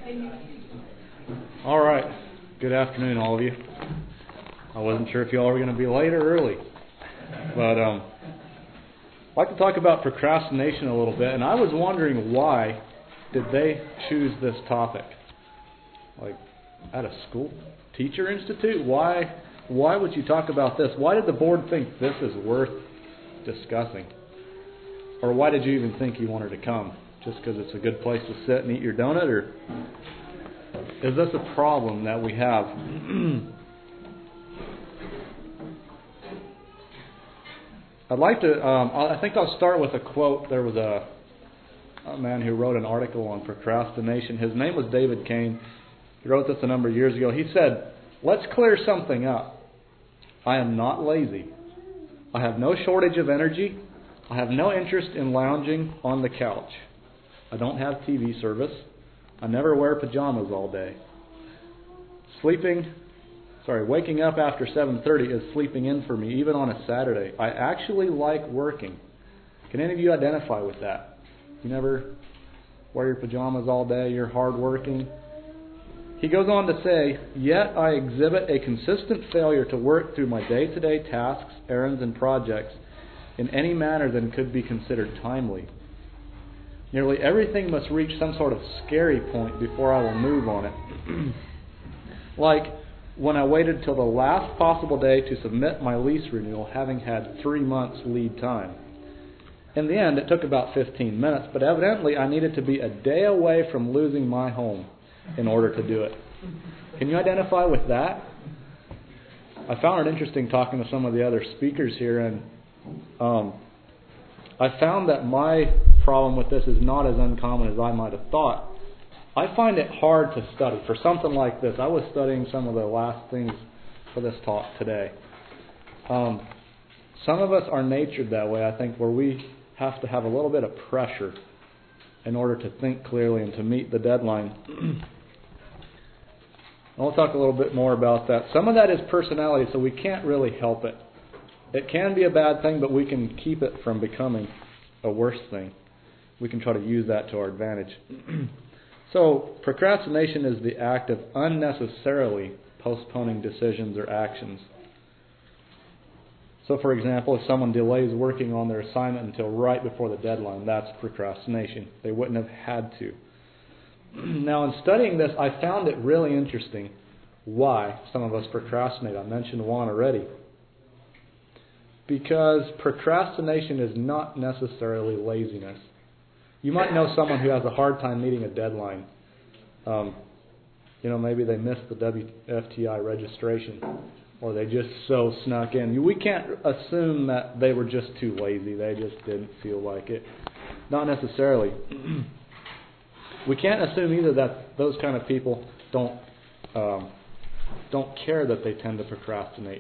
All right. Good afternoon, all of you. I wasn't sure if you all were going to be late or early. But I'd like to talk about procrastination a little bit. And I was wondering, why did they choose this topic? Like, at a school teacher institute? Why would you talk about this? Why did the board think this is worth discussing? Or why did you even think you wanted to come? Just because it's a good place to sit and eat your donut? Or is this a problem that we have? I think I'll start with a quote. There was a man who wrote an article on procrastination. His name was David Kane. He wrote this a number of years ago. He said, "Let's clear something up. I am not lazy. I have no shortage of energy. I have no interest in lounging on the couch. I don't have TV service. I never wear pajamas all day. Waking up after 7:30 is sleeping in for me, even on a Saturday. I actually like working." Can any of you identify with that? You never wear your pajamas all day, you're hardworking. He goes on to say, "Yet I exhibit a consistent failure to work through my day-to-day tasks, errands, and projects in any manner that could be considered timely. Nearly everything must reach some sort of scary point before I will move on it. Like when I waited till the last possible day to submit my lease renewal, having had 3 months lead time. In the end, it took about 15 minutes, but evidently I needed to be a day away from losing my home in order to do it." Can you identify with that? I found it interesting talking to some of the other speakers here, and I found that my problem with this is not as uncommon as I might have thought. I find it hard to study. For something like this, I was studying some of the last things for this talk today. Some of us are natured that way, I think, where we have to have a little bit of pressure in order to think clearly and to meet the deadline. I'll talk a little bit more about that. Some of that is personality, so we can't really help it. It can be a bad thing, but we can keep it from becoming a worse thing. We can try to use that to our advantage. So, procrastination is the act of unnecessarily postponing decisions or actions. So, for example, if someone delays working on their assignment until right before the deadline, that's procrastination. They wouldn't have had to. Now, in studying this, I found it really interesting why some of us procrastinate. I mentioned one already. Because procrastination is not necessarily laziness. You might know someone who has a hard time meeting a deadline. Maybe they missed the WFTI registration, or they just so snuck in. We can't assume that they were just too lazy. They just didn't feel like it. Not necessarily. We can't assume either that those kind of people don't care that they tend to procrastinate.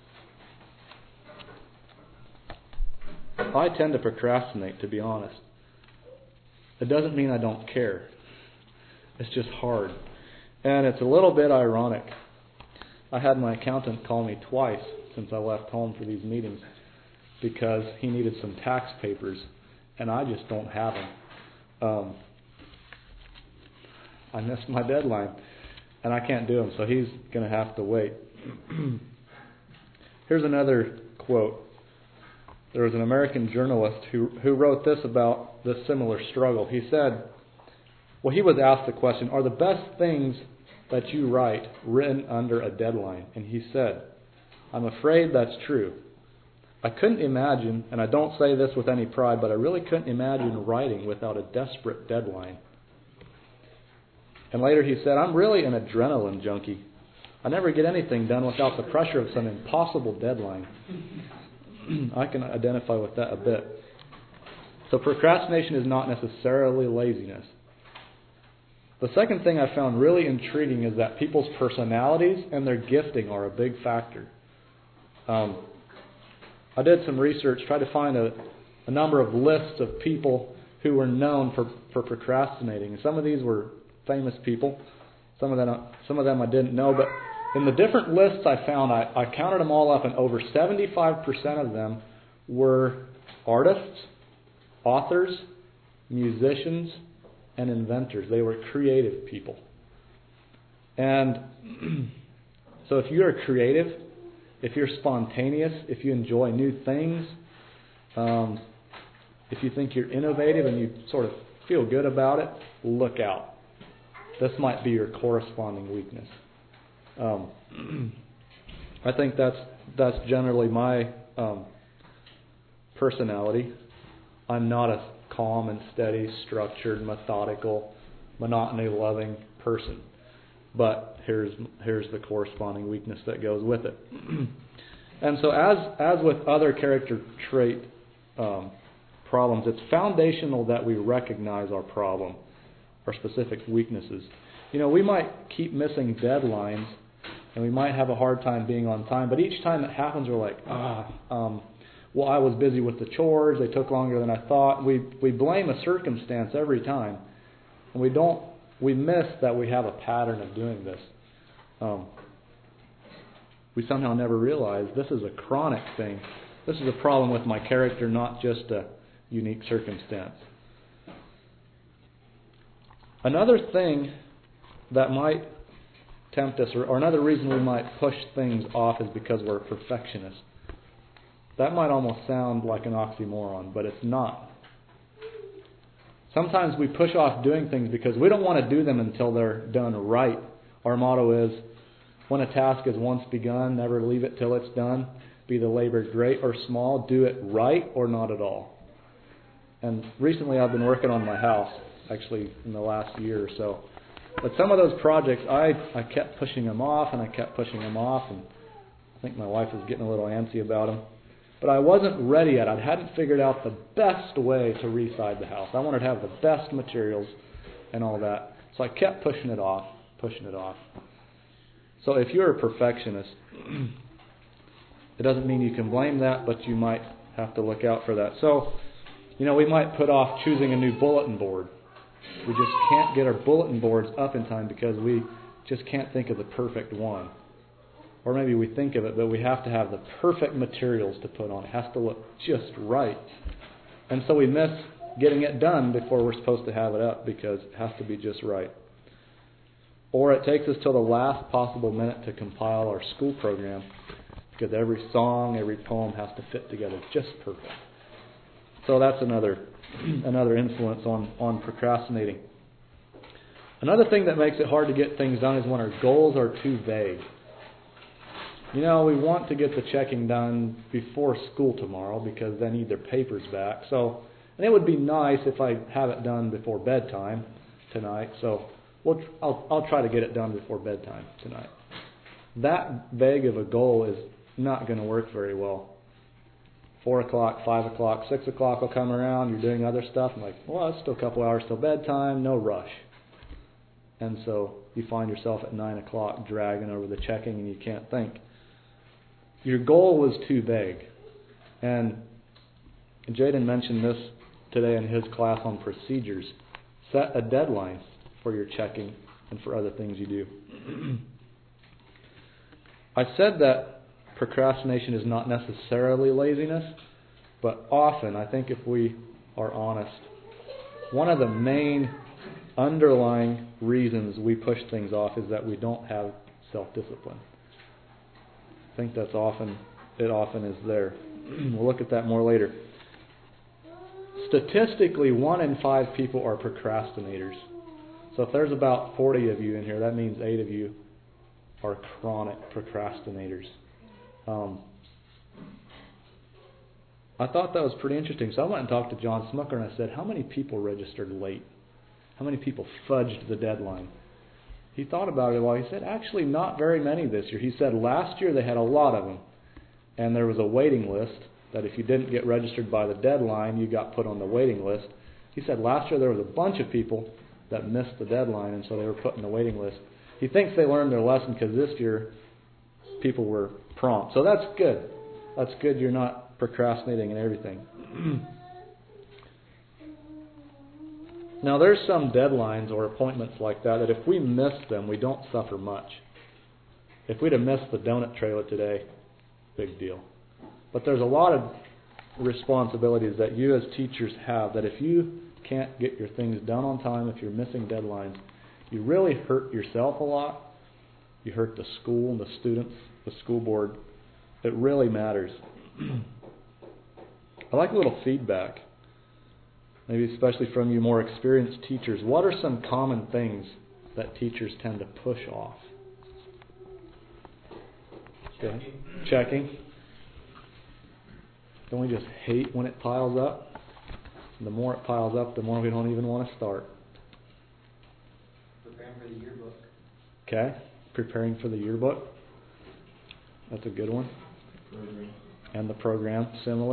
I tend to procrastinate, to be honest. It doesn't mean I don't care. It's just hard. And it's a little bit ironic. I had my accountant call me twice since I left home for these meetings because he needed some tax papers, and I just don't have them. I missed my deadline, and I can't do them, so he's going to have to wait. Here's another quote. There was an American journalist who wrote this about this similar struggle. He said, he was asked the question, "Are the best things that you write written under a deadline?" And he said, "I'm afraid that's true. I couldn't imagine, and I don't say this with any pride, but I really couldn't imagine writing without a desperate deadline." And later he said, "I'm really an adrenaline junkie. I never get anything done without the pressure of some impossible deadline." I can identify with that a bit. So procrastination is not necessarily laziness. The second thing I found really intriguing is that people's personalities and their gifting are a big factor. I did some research, tried to find a number of lists of people who were known for procrastinating. Some of these were famous people. Some of them I didn't know, but in the different lists I found, I counted them all up, and over 75% of them were artists, authors, musicians, and inventors. They were creative people. And so if you're creative, if you're spontaneous, if you enjoy new things, if you think you're innovative and you sort of feel good about it, look out. This might be your corresponding weakness. I think that's generally my personality. I'm not a calm and steady, structured, methodical, monotony-loving person. But here's the corresponding weakness that goes with it. And so as with other character trait problems, it's foundational that we recognize our problem, our specific weaknesses. We might keep missing deadlines, and we might have a hard time being on time, but each time it happens, we're like, well, I was busy with the chores, they took longer than I thought. We blame a circumstance every time, and we miss that we have a pattern of doing this. We somehow never realize this is a chronic thing. This is a problem with my character, not just a unique circumstance. Another thing that might tempt us, or another reason we might push things off, is because we're perfectionists. That might almost sound like an oxymoron, but it's not. Sometimes we push off doing things because we don't want to do them until they're done right. Our motto is, when a task is once begun, never leave it till it's done. Be the labor great or small, do it right or not at all. And recently I've been working on my house, actually in the last year or so. But some of those projects, I kept pushing them off, and I kept pushing them off, and I think my wife was getting a little antsy about them. But I wasn't ready yet. I hadn't figured out the best way to re-side the house. I wanted to have the best materials and all that. So I kept pushing it off. So if you're a perfectionist, it doesn't mean you can blame that, but you might have to look out for that. So, we might put off choosing a new bulletin board. We just can't get our bulletin boards up in time because we just can't think of the perfect one. Or maybe we think of it, but we have to have the perfect materials to put on. It has to look just right. And so we miss getting it done before we're supposed to have it up because it has to be just right. Or it takes us till the last possible minute to compile our school program because every song, every poem has to fit together just perfect. So that's another influence on procrastinating. Another thing that makes it hard to get things done is when our goals are too vague. We want to get the checking done before school tomorrow because then need their papers back. And it would be nice if I have it done before bedtime tonight. So I'll try to get it done before bedtime tonight. That vague of a goal is not going to work very well. 4 o'clock, 5 o'clock, 6 o'clock will come around. You're doing other stuff. I'm like, well, it's still a couple hours till bedtime. No rush. And so you find yourself at 9 o'clock dragging over the checking and you can't think. Your goal was too vague. And Jaden mentioned this today in his class on procedures. Set a deadline for your checking and for other things you do. I said that procrastination is not necessarily laziness, but often, I think if we are honest, one of the main underlying reasons we push things off is that we don't have self-discipline. I think it often is there. We'll look at that more later. Statistically, 1 in 5 people are procrastinators. So if there's about 40 of you in here, that means 8 of you are chronic procrastinators. I thought that was pretty interesting. So I went and talked to John Smucker and I said, how many people registered late? How many people fudged the deadline? He thought about it a while. He said, actually not very many this year. He said last year they had a lot of them. And there was a waiting list that if you didn't get registered by the deadline, you got put on the waiting list. He said last year there was a bunch of people that missed the deadline and so they were put in the waiting list. He thinks they learned their lesson because this year people were prompt. So that's good. That's good you're not procrastinating and everything. Now there's some deadlines or appointments like that if we miss them, we don't suffer much. If we'd have missed the donut trailer today, big deal. But there's a lot of responsibilities that you as teachers have that if you can't get your things done on time, if you're missing deadlines, you really hurt yourself a lot You hurt the school and the students, the school board. It really matters. I like a little feedback, maybe especially from you more experienced teachers. What are some common things that teachers tend to push off? Checking. Don't we just hate when it piles up? The more it piles up, the more we don't even want to start. Preparing for the yearbook. Okay, preparing for the yearbook. That's a good one. Program. And the program, similar.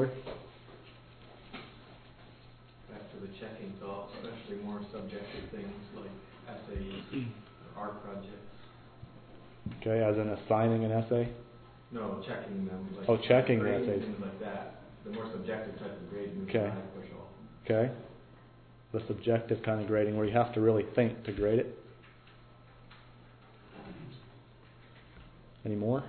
Back to the checking thought, especially more subjective things like essays or art projects. Okay, as in assigning an essay? No, checking them. Like checking the essays. Things like that. The more subjective type of grading is Okay. what I push off. Okay. The subjective kind of grading where you have to really think to grade it. Any more?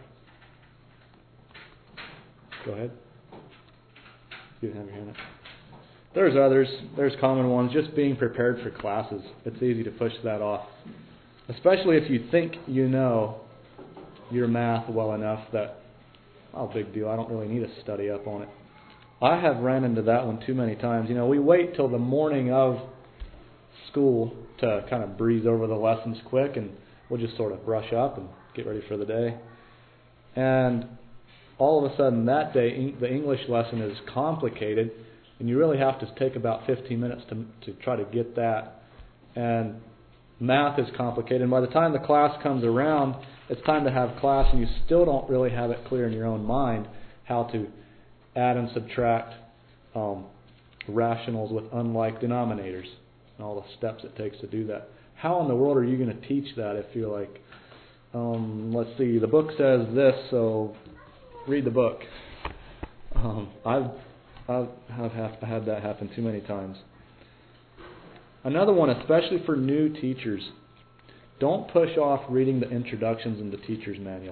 Go ahead. You didn't have your hand up. There's others. There's common ones. Just being prepared for classes. It's easy to push that off. Especially if you think you know your math well enough that, oh, big deal, I don't really need to study up on it. I have ran into that one too many times. We wait till the morning of school to kind of breeze over the lessons quick, and we'll just sort of brush up and get ready for the day. And all of a sudden that day, the English lesson is complicated, and you really have to take about 15 minutes to try to get that. And math is complicated, and by the time the class comes around, it's time to have class, and you still don't really have it clear in your own mind how to add and subtract rationals with unlike denominators and all the steps it takes to do that. How in the world are you going to teach that if you're like, let's see, the book says this, so read the book. I've had that happen too many times. Another one, especially for new teachers, don't push off reading the introductions in the teacher's manual.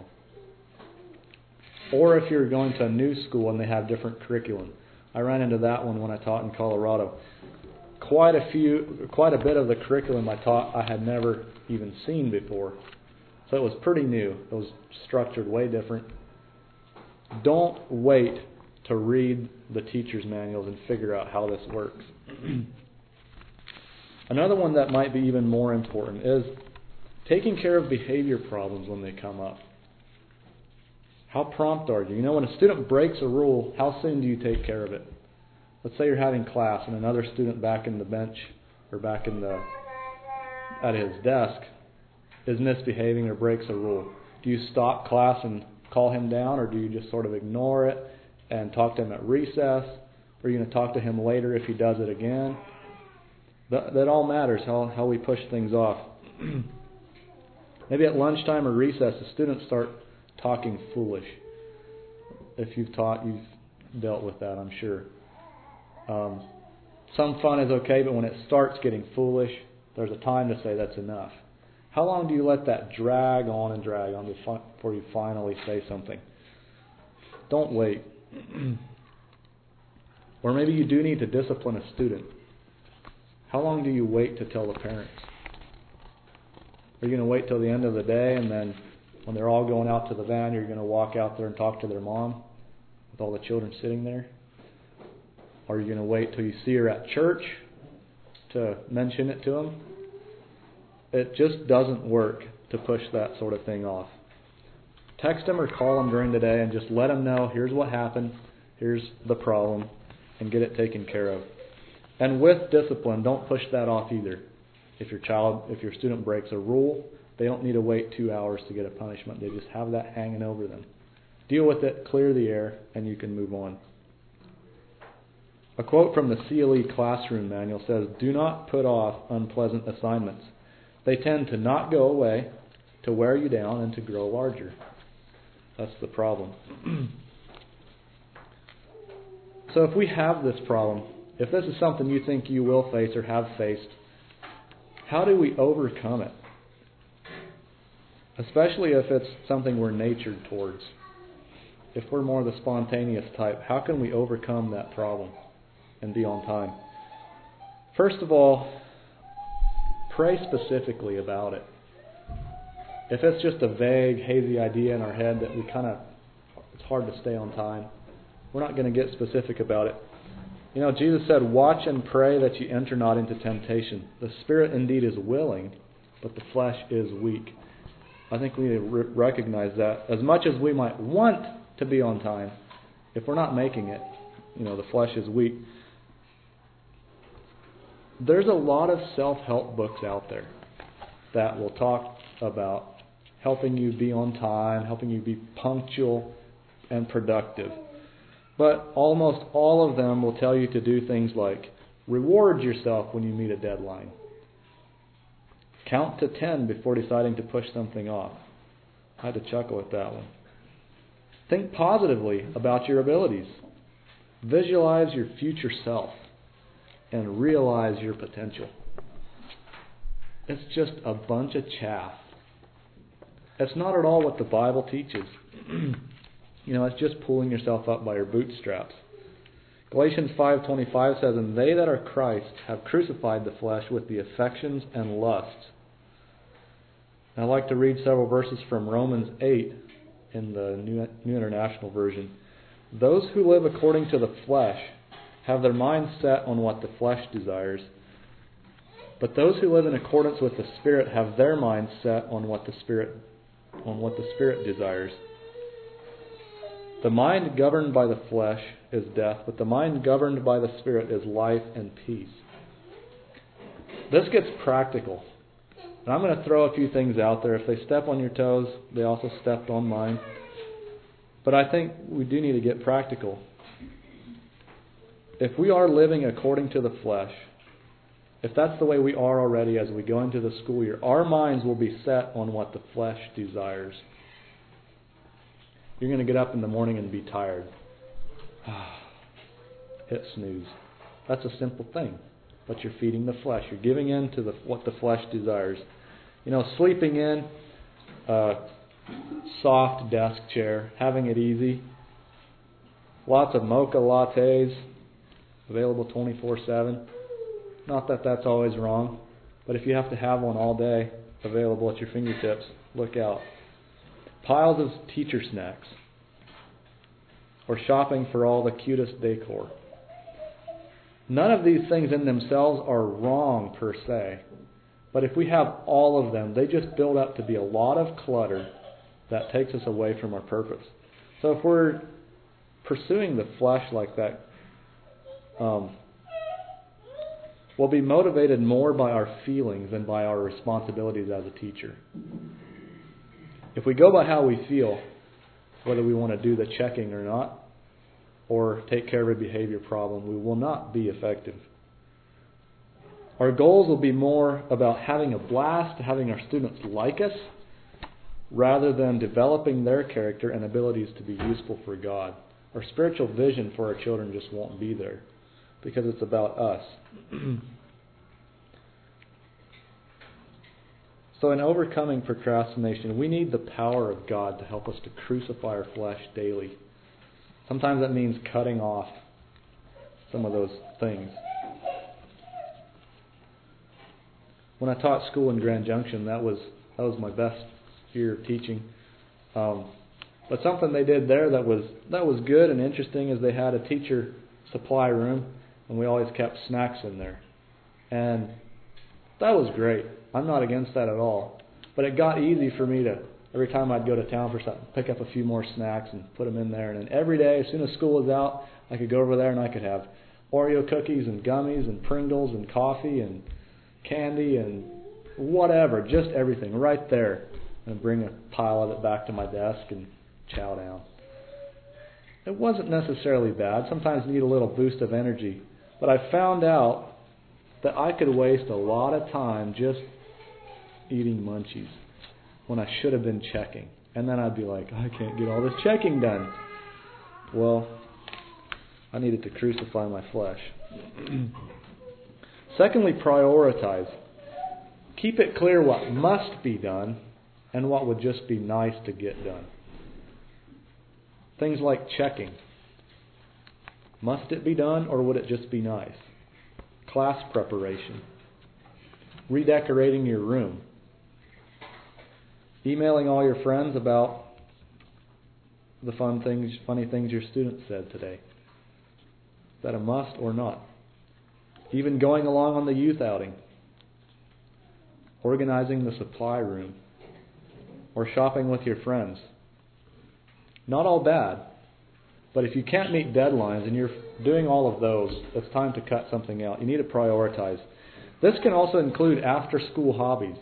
Or if you're going to a new school and they have different curriculum. I ran into that one when I taught in Colorado. Quite a bit of the curriculum I taught I had never even seen before. So it was pretty new. It was structured way different. Don't wait to read the teacher's manuals and figure out how this works. Another one that might be even more important is taking care of behavior problems when they come up. How prompt are you? When a student breaks a rule, how soon do you take care of it? Let's say you're having class and another student back in the bench or back at his desk is misbehaving or breaks a rule. Do you stop class and call him down, or do you just sort of ignore it and talk to him at recess? Or are you going to talk to him later if he does it again? That all matters, how we push things off. Maybe at lunchtime or recess, the students start talking foolish. If you've dealt with that, I'm sure. Some fun is okay, but when it starts getting foolish, there's a time to say that's enough. How long do you let that drag on before you finally say something? Don't wait. Or maybe you do need to discipline a student. How long do you wait to tell the parents? Are you going to wait till the end of the day, and then when they're all going out to the van, you're going to walk out there and talk to their mom with all the children sitting there? Or are you going to wait till you see her at church to mention it to them? It just doesn't work to push that sort of thing off. Text them or call them during the day and just let them know, here's what happened, here's the problem, and get it taken care of. And with discipline, don't push that off either. If your student breaks a rule, they don't need to wait 2 hours to get a punishment. They just have that hanging over them. Deal with it, clear the air, and you can move on. A quote from the CLE Classroom Manual says, "Do not put off unpleasant assignments. They tend to not go away, to wear you down, and to grow larger." That's the problem. So if we have this problem, if this is something you think you will face or have faced, how do we overcome it? Especially if it's something we're natured towards. If we're more the spontaneous type, how can we overcome that problem and be on time? First of all, pray specifically about it. If it's just a vague, hazy idea in our head that it's hard to stay on time, we're not going to get specific about it. Jesus said, "Watch and pray that you enter not into temptation. The spirit indeed is willing, but the flesh is weak." I think we need to recognize that. As much as we might want to be on time, if we're not making it, the flesh is weak. There's a lot of self-help books out there that will talk about helping you be on time, helping you be punctual and productive. But almost all of them will tell you to do things like reward yourself when you meet a deadline. Count to 10 before deciding to push something off. I had to chuckle at that one. Think positively about your abilities. Visualize your future self and realize your potential. It's just a bunch of chaff. It's not at all what the Bible teaches. It's just pulling yourself up by your bootstraps. Galatians 5:25 says, "And they that are Christ have crucified the flesh with the affections and lusts." And I'd like to read several verses from Romans 8 in the New International Version. "Those who live according to the flesh have their minds set on what the flesh desires. But those who live in accordance with the Spirit have their minds set on what the Spirit desires. The mind governed by the flesh is death, but the mind governed by the Spirit is life and peace." This gets practical. And I'm going to throw a few things out there. If they step on your toes, they also stepped on mine. But I think we do need to get practical. If we are living according to the flesh, if that's the way we are already as we go into the school year, our minds will be set on what the flesh desires. You're going to get up in the morning and be tired. Hit snooze. That's a simple thing. But you're feeding the flesh. You're giving in to what the flesh desires. Sleeping in a soft desk chair, having it easy. Lots of mocha lattes available 24/7. Not that that's always wrong, but if you have to have one all day available at your fingertips, look out. Piles of teacher snacks, or shopping for all the cutest decor. None of these things in themselves are wrong per se, but if we have all of them, they just build up to be a lot of clutter that takes us away from our purpose. So if we're pursuing the flesh like that, we'll be motivated more by our feelings than by our responsibilities as a teacher. If we go by how we feel, whether we want to do the checking or not, or take care of a behavior problem, we will not be effective. Our goals will be more about having a blast, having our students like us, rather than developing their character and abilities to be useful for God. Our spiritual vision for our children just won't be there, because it's about us. So in overcoming procrastination, we need the power of God to help us to crucify our flesh daily. Sometimes that means cutting off some of those things. When I taught school in Grand Junction, that was my best year of teaching. But something they did there that was good and interesting is they had a teacher supply room, and we always kept snacks in there. And that was great. I'm not against that at all. But it got easy for me to, every time I'd go to town for something, pick up a few more snacks and put them in there. And then every day, as soon as school was out, I could go over there and I could have Oreo cookies and gummies and Pringles and coffee and candy and whatever, just everything right there. And bring a pile of it back to my desk and chow down. It wasn't necessarily bad. Sometimes you need a little boost of energy. But I found out that I could waste a lot of time just eating munchies when I should have been checking. And then I'd be like, I can't get all this checking done. Well, I needed to crucify my flesh. Secondly, prioritize. Keep it clear what must be done and what would just be nice to get done. Things like checking. Must it be done or would it just be nice? Class preparation. Redecorating your room. Emailing all your friends about the funny things your students said today. Is that a must or not? Even going along on the youth outing, organizing the supply room, or shopping with your friends. Not all bad, but if you can't meet deadlines and you're doing all of those, it's time to cut something out. You need to prioritize. This can also include after-school hobbies.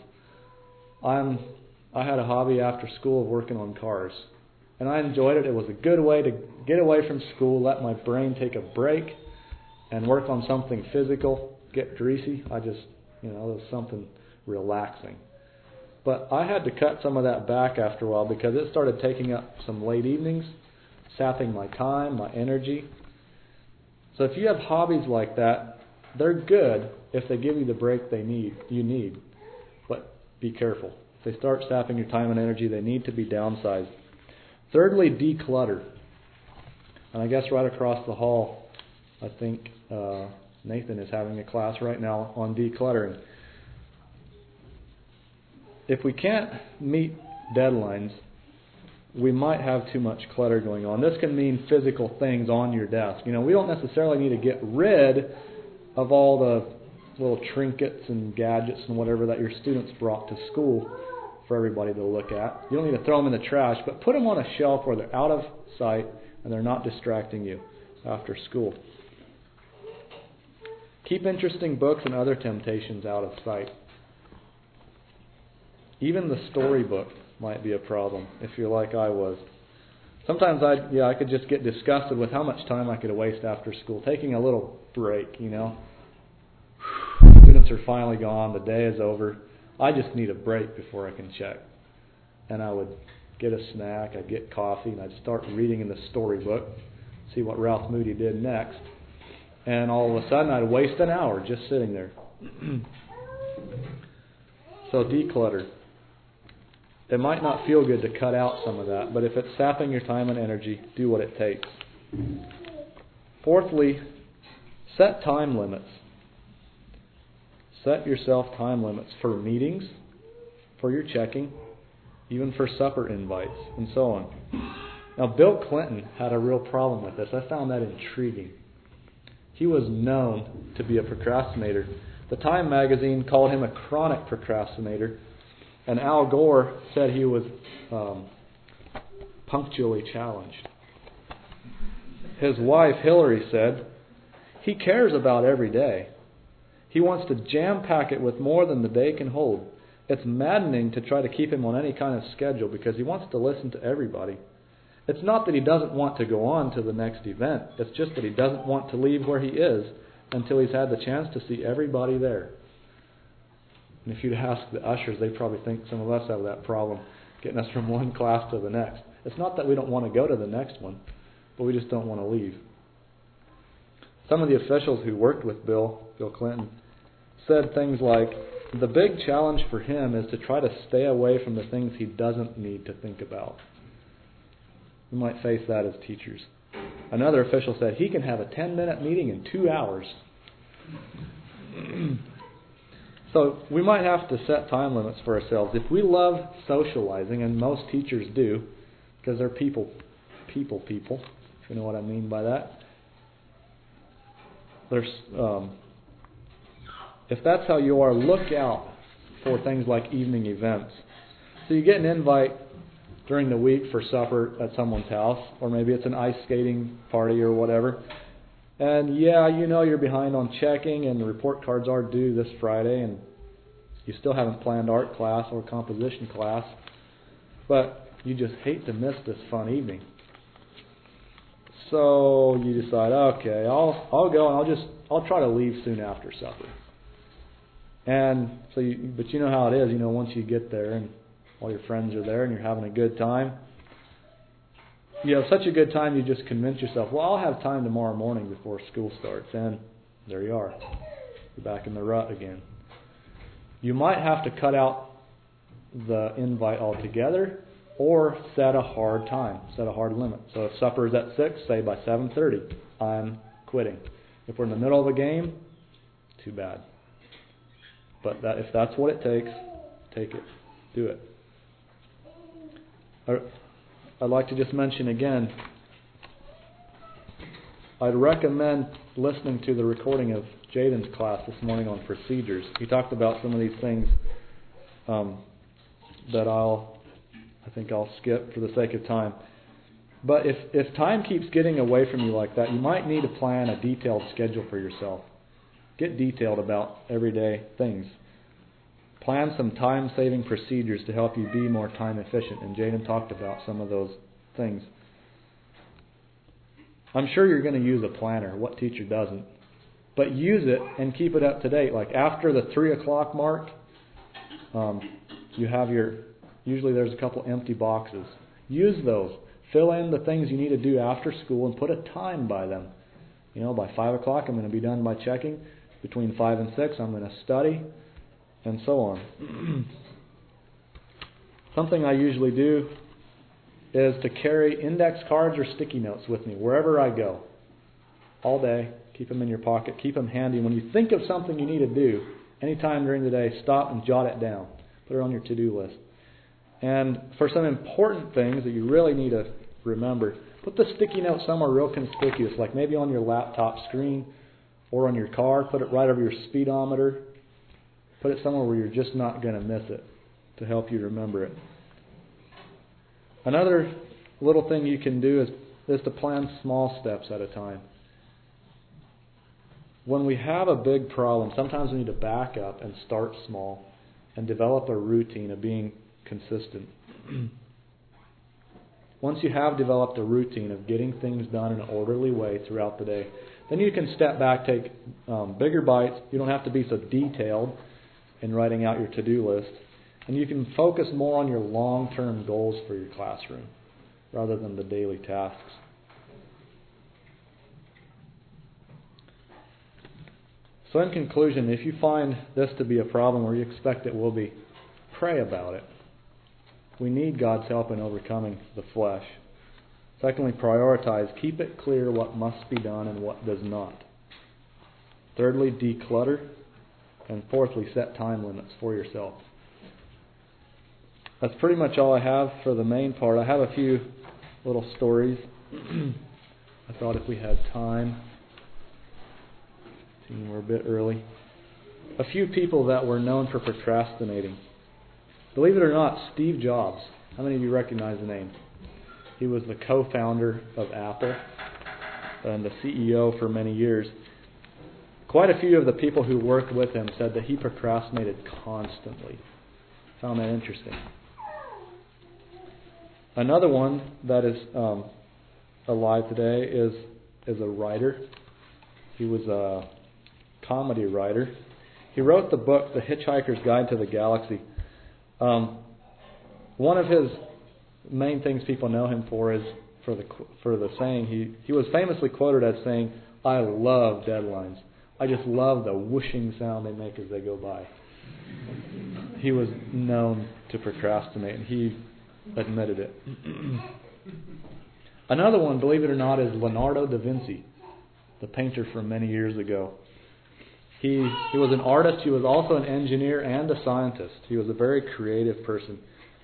I had a hobby after school of working on cars, and I enjoyed it. It was a good way to get away from school, let my brain take a break, and work on something physical, get greasy. It was something relaxing. But I had to cut some of that back after a while because it started taking up some late evenings, sapping my time, my energy. So if you have hobbies like that, they're good if they give you the break you need. But be careful. If they start sapping your time and energy, they need to be downsized. Thirdly, declutter. And I guess right across the hall, I think Nathan is having a class right now on decluttering. If we can't meet deadlines, we might have too much clutter going on. This can mean physical things on your desk. We don't necessarily need to get rid of all the little trinkets and gadgets and whatever that your students brought to school for everybody to look at. You don't need to throw them in the trash, but put them on a shelf where they're out of sight and they're not distracting you after school. Keep interesting books and other temptations out of sight. Even the storybook might be a problem if you're like I was. Sometimes I could just get disgusted with how much time I could waste after school. Taking a little break, Students are finally gone. The day is over. I just need a break before I can check. And I would get a snack. I'd get coffee, and I'd start reading in the storybook, see what Ralph Moody did next. And all of a sudden, I'd waste an hour just sitting there. So declutter. It might not feel good to cut out some of that, but if it's sapping your time and energy, do what it takes. Fourthly, set time limits. Set yourself time limits for meetings, for your checking, even for supper invites, and so on. Now, Bill Clinton had a real problem with this. I found that intriguing. He was known to be a procrastinator. The Time magazine called him a chronic procrastinator. And Al Gore said he was punctually challenged. His wife, Hillary, said, he cares about every day. He wants to jam-pack it with more than the day can hold. It's maddening to try to keep him on any kind of schedule because he wants to listen to everybody. It's not that he doesn't want to go on to the next event. It's just that he doesn't want to leave where he is until he's had the chance to see everybody there. And if you'd ask the ushers, they probably think some of us have that problem, getting us from one class to the next. It's not that we don't want to go to the next one, but we just don't want to leave. Some of the officials who worked with Bill Clinton, said things like, the big challenge for him is to try to stay away from the things he doesn't need to think about. We might face that as teachers. Another official said he can have a 10-minute meeting in 2 hours. So we might have to set time limits for ourselves. If we love socializing, and most teachers do, because they're people, if you know what I mean by that. If that's how you are, look out for things like evening events. So you get an invite during the week for supper at someone's house, or maybe it's an ice skating party or whatever. And you're behind on checking, and the report cards are due this Friday, and you still haven't planned art class or composition class, but you just hate to miss this fun evening. So you decide, okay, I'll go and I'll try to leave soon after supper. And so, but you know how it is. Once you get there and all your friends are there and you're having a good time, you have such a good time you just convince yourself, well, I'll have time tomorrow morning before school starts. And there you are. You're back in the rut again. You might have to cut out the invite altogether or set a hard time, set a hard limit. So if supper is at 6, say by 7:30, I'm quitting. If we're in the middle of a game, too bad. But if that's what it takes, take it. Do it. I'd like to just mention again, I'd recommend listening to the recording of Jaden's class this morning on procedures. He talked about some of these things that I think I'll skip for the sake of time. But if time keeps getting away from you like that, you might need to plan a detailed schedule for yourself. Get detailed about everyday things. Plan some time-saving procedures to help you be more time efficient. And Jaden talked about some of those things. I'm sure you're going to use a planner. What teacher doesn't? But use it and keep it up to date. Like after the 3 o'clock mark, you have usually there's a couple empty boxes. Use those. Fill in the things you need to do after school and put a time by them. By 5 o'clock I'm going to be done by checking. Between 5 and 6 I'm going to study, and so on. Something I usually do is to carry index cards or sticky notes with me wherever I go. All day. Keep them in your pocket. Keep them handy. When you think of something you need to do, anytime during the day, stop and jot it down. Put it on your to-do list. And for some important things that you really need to remember, put the sticky note somewhere real conspicuous, like maybe on your laptop screen or on your car. Put it right over your speedometer. Put it somewhere where you're just not going to miss it to help you remember it. Another little thing you can do is to plan small steps at a time. When we have a big problem, sometimes we need to back up and start small and develop a routine of being consistent. Once you have developed a routine of getting things done in an orderly way throughout the day, then you can step back, take bigger bites. You don't have to be so detailed in writing out your to-do list. And you can focus more on your long-term goals for your classroom rather than the daily tasks. So in conclusion, if you find this to be a problem or you expect it will be, pray about it. We need God's help in overcoming the flesh. Secondly, prioritize. Keep it clear what must be done and what does not. Thirdly, declutter. And fourthly, set time limits for yourself. That's pretty much all I have for the main part. I have a few little stories. I thought if we had time. We're a bit early. A few people that were known for procrastinating. Believe it or not, Steve Jobs. How many of you recognize the name? He was the co-founder of Apple and the CEO for many years. Quite a few of the people who worked with him said that he procrastinated constantly. Found that interesting. Another one that is alive today is a writer. He was a comedy writer. He wrote the book, The Hitchhiker's Guide to the Galaxy. One of his main things people know him for is for the saying. He was famously quoted as saying, "I love deadlines. I just love the whooshing sound they make as they go by." He was known to procrastinate, and he admitted it. Another one, believe it or not, is Leonardo da Vinci, the painter from many years ago. He was an artist. He was also an engineer and a scientist. He was a very creative person.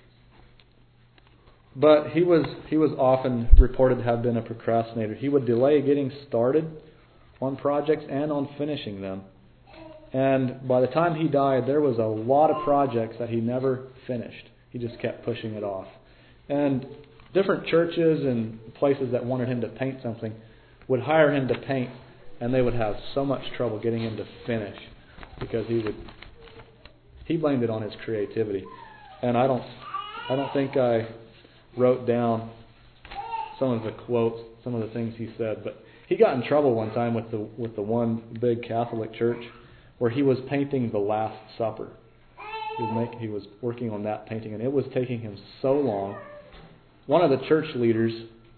But he was often reported to have been a procrastinator. He would delay getting started on projects and on finishing them. And by the time he died, there was a lot of projects that he never finished. He just kept pushing it off. And different churches and places that wanted him to paint something would hire him to paint, and they would have so much trouble getting him to finish because he blamed it on his creativity. And I don't think I wrote down some of the quotes, some of the things he said, but he got in trouble one time with the one big Catholic church where he was painting the Last Supper. He was working on that painting, and it was taking him so long. One of the church leaders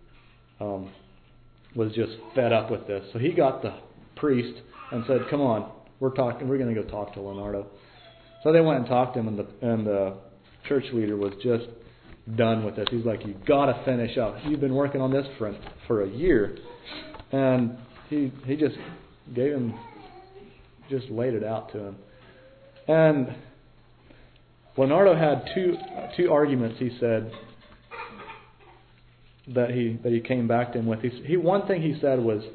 was just fed up with this, so he got the priest and said, "Come on, we're going to go talk to Leonardo." So they went and talked to him, and the church leader was just done with this. He's like, "You got to finish up. You've been working on this for a year," and he just laid it out to him. And Leonardo had two arguments, he said, that he came back to him with. One thing he said was,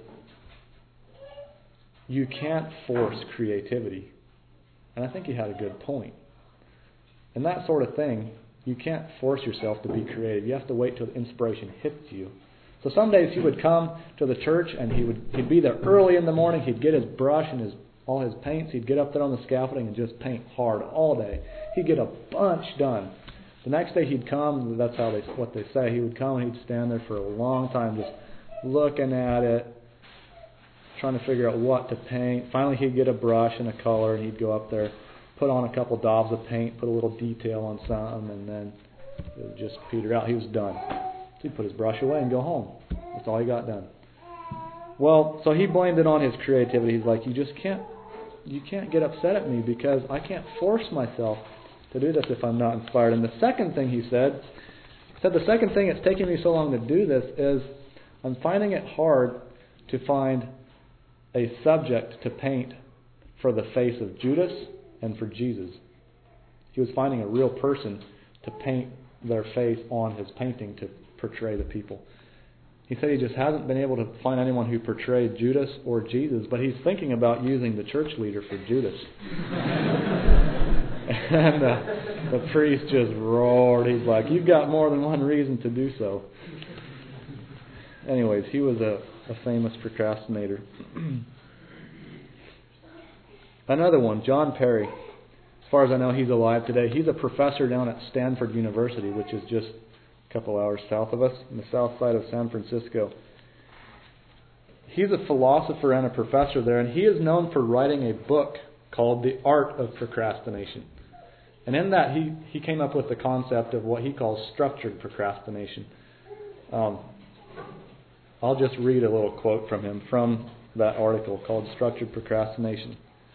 you can't force creativity. And I think he had a good point. And that sort of thing, you can't force yourself to be creative. You have to wait till the inspiration hits you. So some days he would come to the church and he'd be there early in the morning. He'd get his brush and all his paints. He'd get up there on the scaffolding and just paint hard all day. He'd get a bunch done. The next day he'd come, that's what they say, he would come and he'd stand there for a long time just looking at it, trying to figure out what to paint. Finally he'd get a brush and a color and he'd go up there, put on a couple daubs of paint, put a little detail on something, and then it would just peter out. He was done. So he'd put his brush away and go home. That's all he got done. Well, so he blamed it on his creativity. He's like, you can't get upset at me because I can't force myself to do this if I'm not inspired. And the second thing he said the second thing that's taking me so long to do this is I'm finding it hard to find a subject to paint for the face of Judas and for Jesus. He was finding a real person to paint their face on his painting to portray the people. He said he just hasn't been able to find anyone who portrayed Judas or Jesus, but he's thinking about using the church leader for Judas. And the priest just roared. He's like, you've got more than one reason to do so. Anyways, he was a famous procrastinator. Another one, John Perry. As far as I know, he's alive today. He's a professor down at Stanford University, which is just a couple hours south of us, on the south side of San Francisco. He's a philosopher and a professor there, and he is known for writing a book called The Art of Procrastination. And in that, he came up with the concept of what he calls structured procrastination. I'll just read a little quote from him from that article called Structured Procrastination.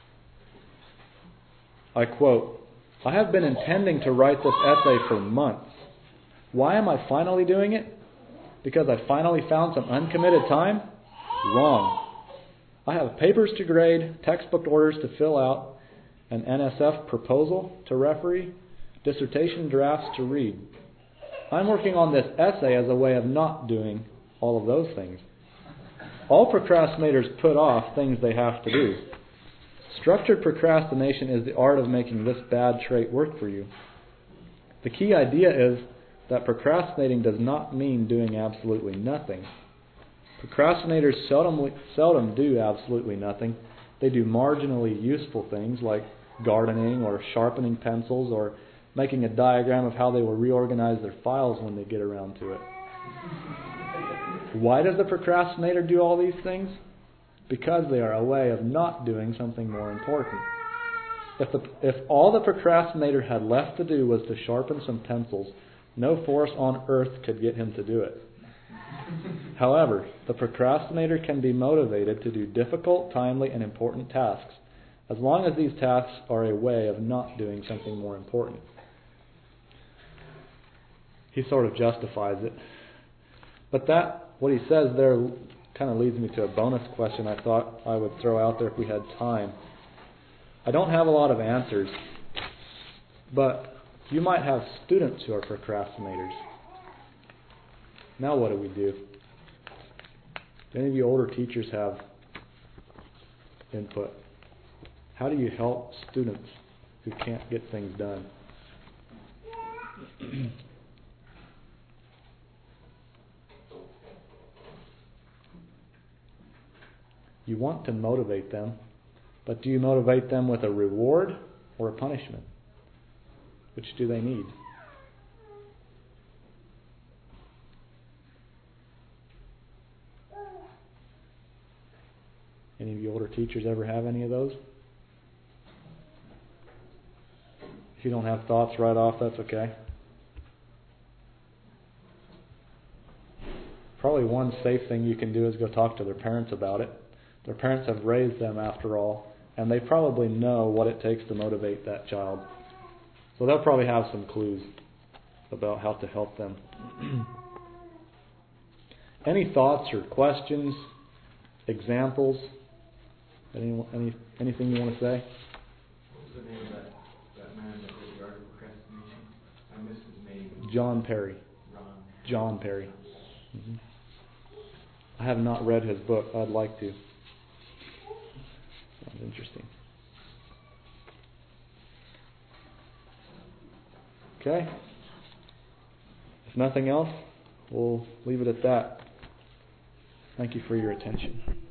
I quote, I have been intending to write this essay for months. Why am I finally doing it? Because I finally found some uncommitted time? Wrong. I have papers to grade, textbook orders to fill out, an NSF proposal to referee, dissertation drafts to read. I'm working on this essay as a way of not doing all of those things. All procrastinators put off things they have to do. Structured procrastination is the art of making this bad trait work for you. The key idea is that procrastinating does not mean doing absolutely nothing. Procrastinators seldom do absolutely nothing. They do marginally useful things like gardening or sharpening pencils or making a diagram of how they will reorganize their files when they get around to it. Why does the procrastinator do all these things? Because they are a way of not doing something more important. If all the procrastinator had left to do was to sharpen some pencils, no force on earth could get him to do it. However, the procrastinator can be motivated to do difficult, timely, and important tasks, as long as these tasks are a way of not doing something more important. He sort of justifies it. But what he says there kind of leads me to a bonus question I thought I would throw out there if we had time. I don't have a lot of answers, but you might have students who are procrastinators. Now what do we do? Do any of you older teachers have input? How do you help students who can't get things done? You want to motivate them, but do you motivate them with a reward or a punishment? Which do they need? Any of you older teachers ever have any of those? If you don't have thoughts right off, that's okay. Probably one safe thing you can do is go talk to their parents about it. Their parents have raised them after all, and they probably know what it takes to motivate that child. So they'll probably have some clues about how to help them. Any thoughts or questions, examples? Anything you want to say? What was the name of that man that did the art of procrastination? I missed his name. John Perry. Ron. John Perry. Mhm. I have not read his book. I'd like to. Sounds interesting. Okay. If nothing else, we'll leave it at that. Thank you for your attention.